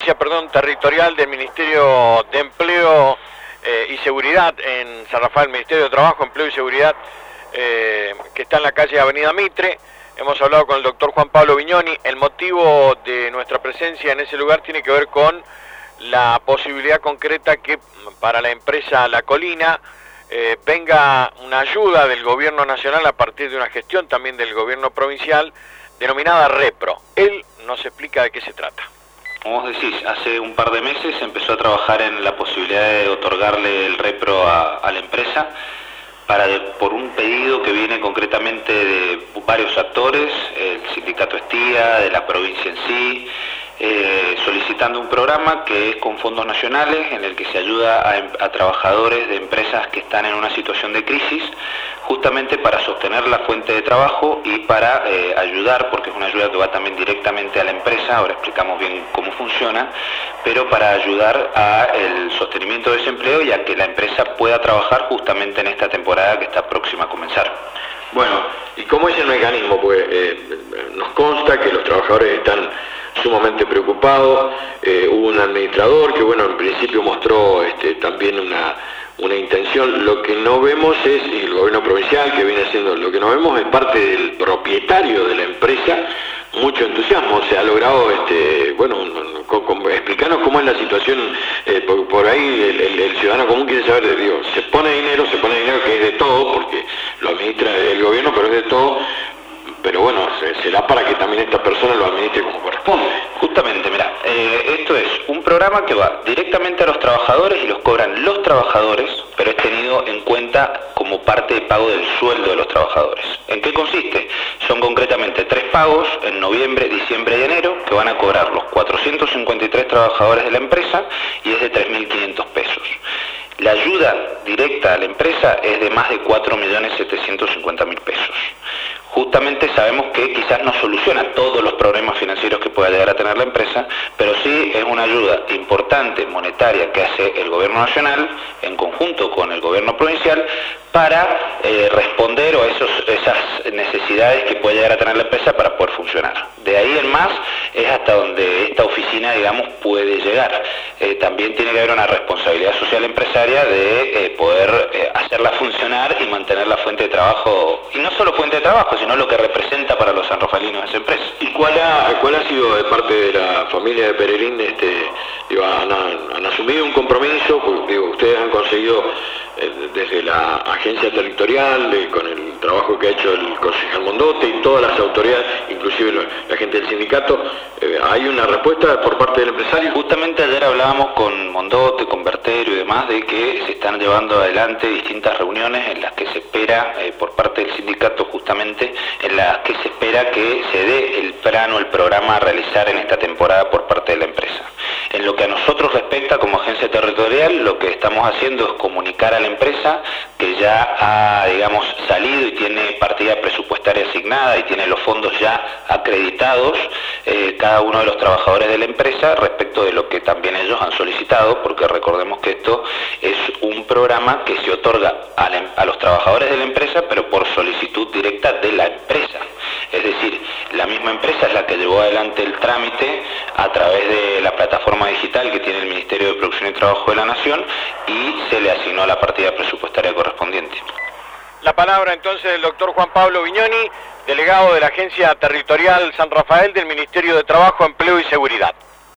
Territorial del Ministerio de Empleo y Seguridad en San Rafael, Ministerio de Trabajo, Empleo y Seguridad, que está en la calle Avenida Mitre. Hemos hablado con el doctor Juan Pablo Viñoni. El motivo de nuestra presencia en ese lugar tiene que ver con la posibilidad concreta que para la empresa La Colina venga una ayuda del gobierno nacional a partir de una gestión también del gobierno provincial denominada Repro. Él nos explica de qué se trata. Como vos decís, hace un par de meses empezó a trabajar en la posibilidad de otorgarle el Repro a la empresa por un pedido que viene concretamente de varios actores, el sindicato Estía, de la provincia en sí, solicitando un programa que es con fondos nacionales en el que se ayuda a trabajadores de empresas que están en una situación de crisis, justamente para sostener la fuente de trabajo y para ayudar, porque es una ayuda que va también directamente a la empresa, ahora explicamos bien cómo funciona, pero para ayudar al sostenimiento de ese empleo y a que la empresa pueda trabajar justamente en esta temporada que está próxima a comenzar. Bueno, ¿y cómo es el mecanismo? Pues nos consta que los trabajadores están sumamente preocupados. Hubo un administrador que, bueno, en principio mostró también una intención. Lo que no vemos es, y el gobierno provincial que viene haciendo, lo que no vemos es parte del propietario de la empresa, mucho entusiasmo. Se ha logrado, explicarnos cómo es la situación, por ahí el ciudadano común quiere saber, se pone dinero que es de todo, porque lo administra el gobierno, pero es de todo. Pero bueno, será para que también esta persona lo administre como corresponde. Justamente, mira, esto es un programa que va directamente a los trabajadores y los cobran los trabajadores, pero es tenido en cuenta como parte de pago del sueldo de los trabajadores. ¿En qué consiste? Son concretamente 3 pagos en noviembre, diciembre y enero que van a cobrar los 453 trabajadores de la empresa y es de 3.500 pesos. La ayuda directa a la empresa es de más de 4.750.000 pesos. Justamente sabemos que quizás no soluciona todos los problemas financieros que pueda llegar a tener la empresa, pero sí es una ayuda importante, monetaria, que hace el gobierno nacional en conjunto con el gobierno provincial para responder a esas necesidades que puede llegar a tener la empresa para poder funcionar. De ahí en más es hasta donde esta oficina, digamos, puede llegar. También tiene que haber una responsabilidad social empresaria de poder hacerla funcionar y mantener la fuente de trabajo, y no solo fuente de trabajo, sino lo que representa para los sanrafalinos esa empresa. ¿Y cuál ha sido de parte de la familia de Pererín? ¿Han asumido un compromiso? Porque, ustedes han conseguido desde la agencia territorial, con el trabajo que ha hecho el concejal Mondote y todas las autoridades, inclusive la gente del sindicato, ¿hay una respuesta por parte del empresario? Justamente ayer hablábamos con Mondote, con Berterio y demás, de que se están llevando adelante distintas reuniones en las que se espera, por parte del sindicato justamente, en las que se espera que se dé el programa a realizar en esta temporada por parte de la empresa. En lo que a nosotros respecta como agencia territorial, lo que estamos haciendo es comunicar a la empresa que ya ha, digamos, salido y tiene partida presupuestaria asignada y tiene los fondos ya acreditados, cada uno de los trabajadores de la empresa, respecto de lo que también ellos han solicitado, porque recordemos que esto es un programa que se otorga a los trabajadores de la empresa, pero por solicitud directa de la empresa. Es decir, la misma empresa es la que llevó adelante el trámite a través de la plataforma digital que tiene el Ministerio de Producción y Trabajo de la Nación y se le asignó la partida presupuestaria correspondiente. La palabra entonces del doctor Juan Pablo Viñoni, delegado de la Agencia Territorial San Rafael del Ministerio de Trabajo, Empleo y Seguridad.